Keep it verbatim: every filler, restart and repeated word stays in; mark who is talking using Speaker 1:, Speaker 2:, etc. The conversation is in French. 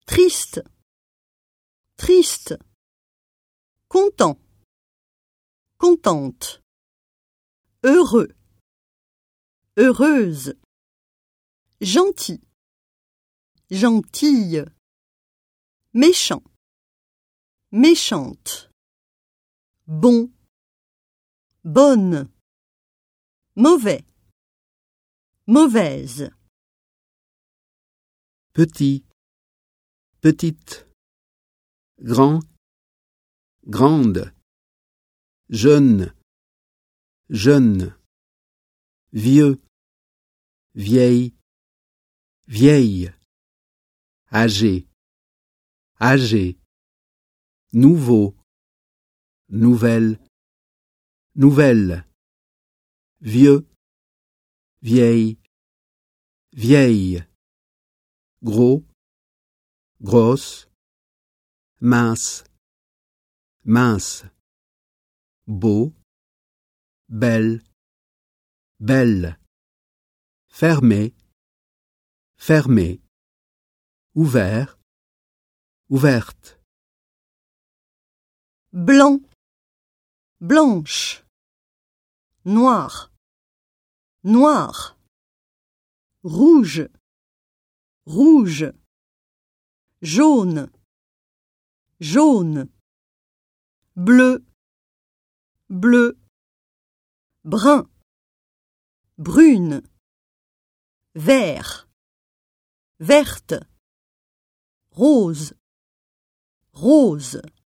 Speaker 1: triste, triste, content, contente, heureux, heureuse, gentil, gentille, méchant, méchante, bon, bonne, mauvais, mauvaise.
Speaker 2: Petit, petite, grand, grande, jeune, jeune, vieux, vieille, vieille, âgé, âgé, nouveau, nouvelle, nouvelle, vieux, vieille, vieille, gros, grosse, mince, mince, beau, belle, belle, fermé, fermé, ouvert, ouverte.
Speaker 1: Blanc, blanche, noir, noir, rouge, rouge, jaune, jaune, bleu, bleu, brun, brune, vert, verte, rose, rose.